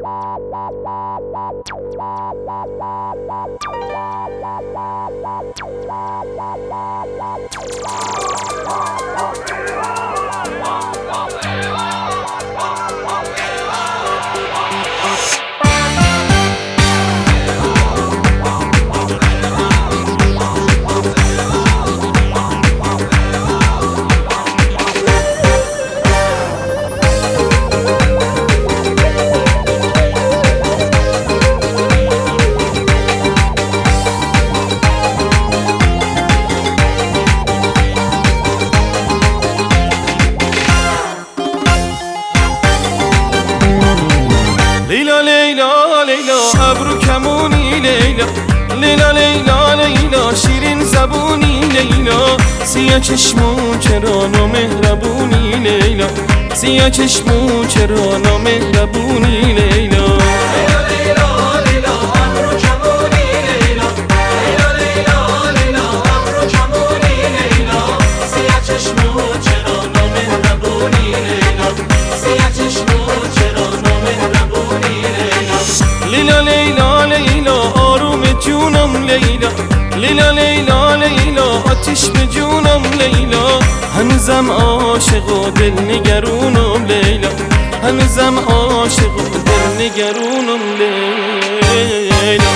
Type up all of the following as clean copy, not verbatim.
لیلا لیلا لیلا ابرو کمونی لیلا، لیلا لیلا لیلا شیرین زبونی لیلا، سیاه چشمو چرا نامهربونی لیلا، سیاه چشمو چرا نامهربونی لیلا. لیلا لیلا لیلا آروم جونم لیلا، لیلا لیلا لیلا آتیش به جونم لیلا، هنوزم عاشق و دل نگرونم لیلا، هنوزم عاشق و دل نگرونم لیلا.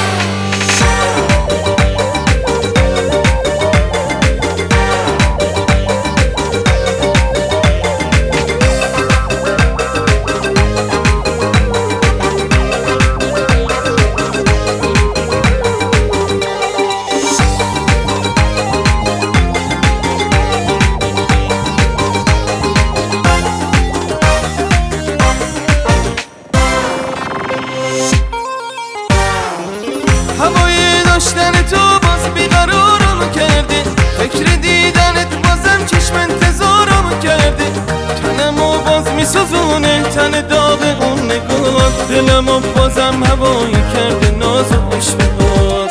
هوای داشتن تو باز بیقرارم کرده، فکر دیدنت بازم چشم انتظارم کرده، تنمو باز میسوزونه تن داغ اون نگاه، دلمو بازم هوایی کرده ناز و اشتهات.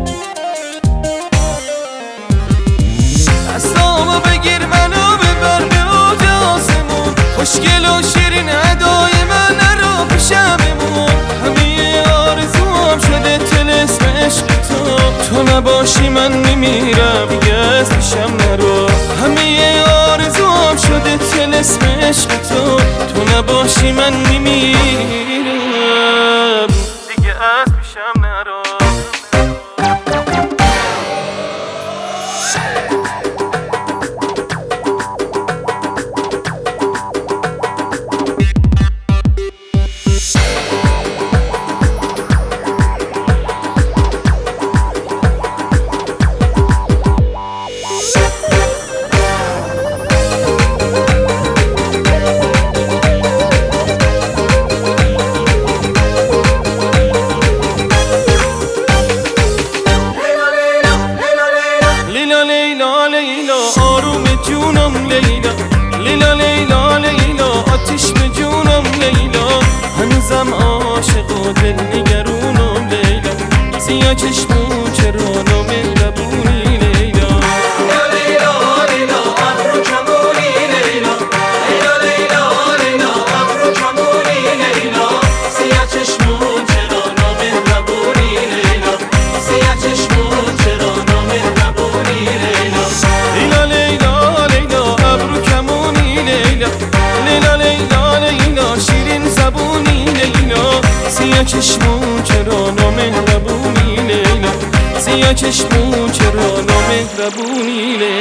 دستامو بگیر منو ببر به اوج آسمون، خوشگل و شیرین ادای من رو پیشم بمون، همه آرزوام شده طلسم عشق تو، تو نباشی من میمیرم دیگه از پیشم نرو، همه آرزوام شده طلسم عشق تو، تو نباشی من میمیرم دیگه از پیشم نرو. لیلا لیلا لیلا آروم جونم لیلا، لیلا لیلا لیلا آتیش به جونم لیلا، هنوزم عاشق و دل نگرونم لیلا، سیاه چشمو چرا نامهربونی لیلا. لیلا لیلا ابرو کمونی لیلا، لیلا لیلا لیلا ابرو کمونی لیلا، سیاه چشمو چرا نامهربونی لیلا، سیاه چشمو چرا نامهربونی لیلا. لیلا لیلا لیلا ابرو کمونی لیلا، لیلا لیلا لیلا شیرین زبونی لیلا، سیاه چشمو چرا نامهربونی لیلا، سیاه چشمو چرا نامهربونی لیلا.